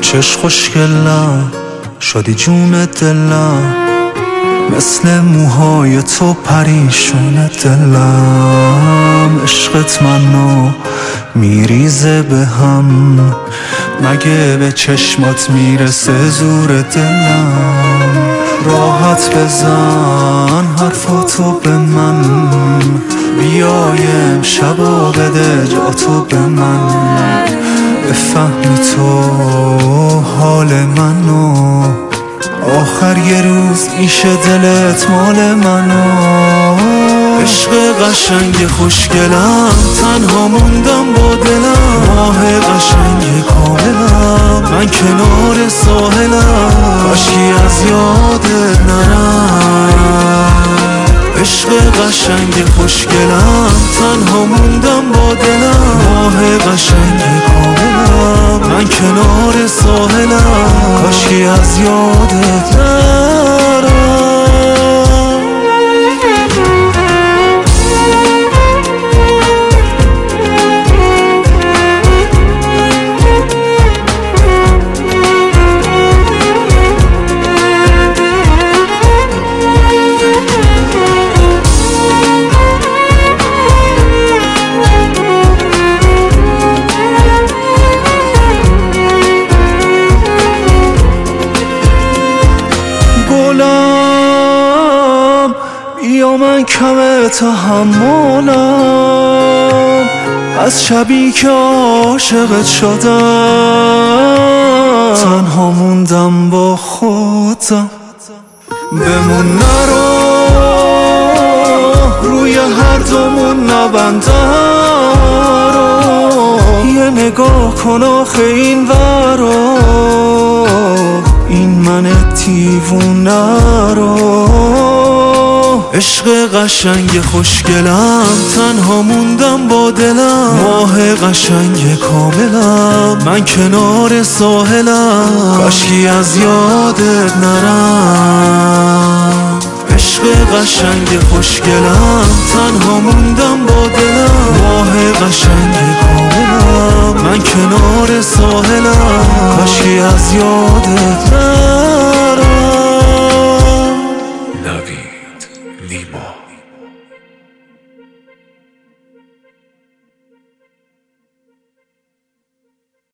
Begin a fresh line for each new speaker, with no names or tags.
چش خوشگلم شدی جون دلم، مثل موهای تو پریشون دلم. عشقت منو میریزه به هم، مگه به چشمات میرسه زور دلم. راحت بزن حرفاتو به من، بیایم شبا بده جا تو به من. بفهمی تو حال منو، آخر یه روز میشه دلت مال منو. عشق قشنگ خوشگلم، تنها موندم با دلم. ماه قشنگ کاملم، من کنار ساحلم، کاشکی از یادت نرم. عشق قشنگ خوشگلم، تنها موندم با دلم. ماه قشنگ کاملم، من کنار ساحلم، کاشکی از یادت نرم. یا من کم تحملم، از شبی که عاشقت شدم. تنها موندم با خودم، بمون نرو روی هر دومون نبندن رو. یه نگاه کن آخه این ورا، این من دیوونه رو. عشق قشنگ خوشگلم، تنها موندم با دلم. ماه قشنگ کاملم، من کنار ساحلم، کاشکی از یادت نرم. عشق قشنگ خوشگلم، تنها موندم با دلم. ماه قشنگ کاملم، من کنار ساحلم، کاشکی از یادت